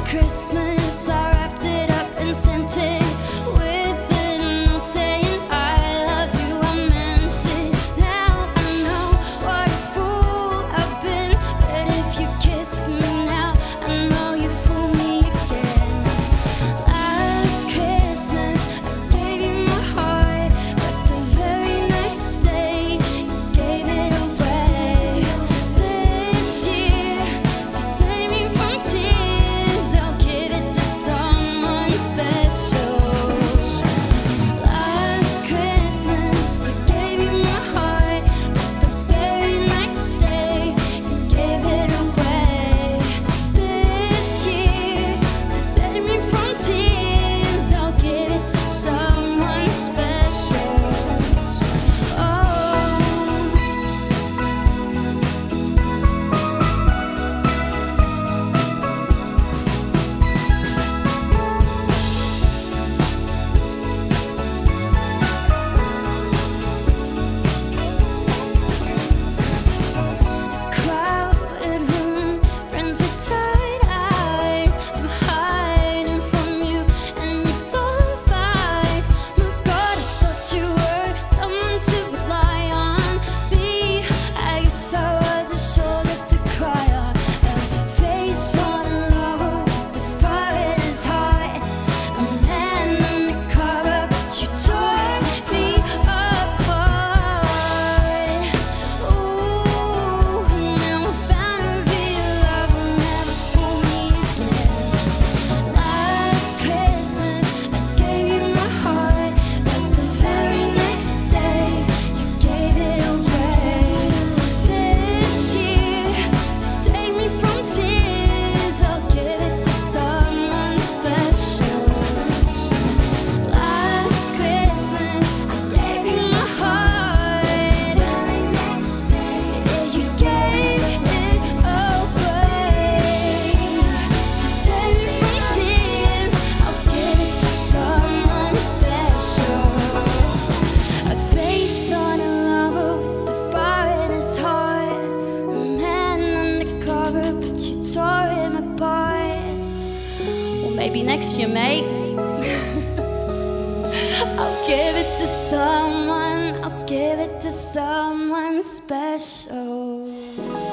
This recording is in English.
Christmas, I wrapped it up and sent it with a note saying I love you, I meant it. Now I know what a fool I've been, but if you kiss me now, I know you fool me again. Last Christmas, I gave you my heart, but the very next day, you gave it away. This year, to save me from tears, I'll give it to someone special. Last Christmas, I gave you my heart, but the very next day, you gave it away. This year, to save me from tears, I'll give it to someone special. Oh. Crowded room, friends with tired eyes. I'm hiding from you and your soul advice. My God, I thought you were someone to rely on. Me, I guess I was a shoulder to cry on. A face on a lover, the fire in his heart. A man undercover, but you tore me apart. Ooh, now I found a real love will never fool me again. Last Christmas, I gave you my heart, but the very next day, you gave it away. This year, to save me from tears, I'll give it to someone special. Last Christmas, I gave you my heart. Very next day, you gave it away. To save me from tears, I'll give it to someone special. A face on a lover with the fire in his heart. A man undercover, but you tore him apart. Well, maybe next year, mate. I'll give it to someone, I'll give it to someone special.